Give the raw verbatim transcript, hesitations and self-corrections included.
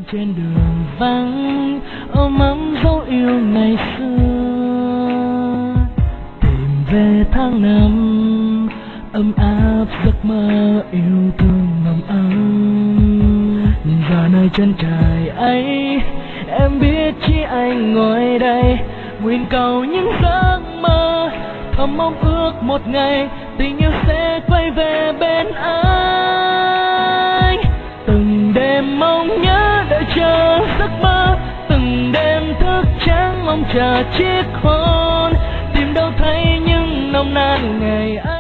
trên đường vắng ôm ấm dấu yêu ngày xưa, tìm về tháng năm ấm áp giấc mơ yêu thương nồng ấm. Giờ nơi chân trời ấy em biết chỉ anh ngồi đây nguyện cầu những giấc mơ, thầm mong ước một ngày tình yêu sẽ quay về bên anh. Từng đêm mong nhớ đợi chờ giấc mơ, từng đêm thức trắng mong chờ chiếc hôn, tìm đâu thấy những nồng nàn ngày ấy.